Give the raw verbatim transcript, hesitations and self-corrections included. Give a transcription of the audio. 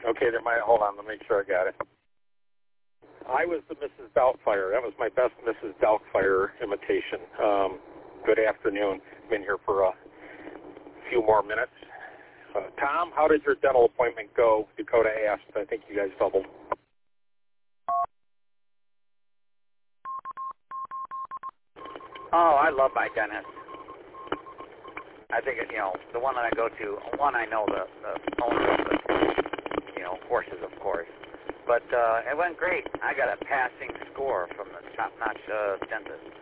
Okay, there might, hold on, let me make sure I got it. I was the Missus Doubtfire. That was my best Missus Doubtfire imitation. Um, good afternoon. Been here for a few more minutes. Uh, Tom, how did your dental appointment go? Dakota asked. I think you guys doubled. Oh, I love my dentist. I think, you know, the one that I go to, one, I know the, the owner of the, you know, horses, of course. But uh, it went great. I got a passing score from the top-notch uh, dentist.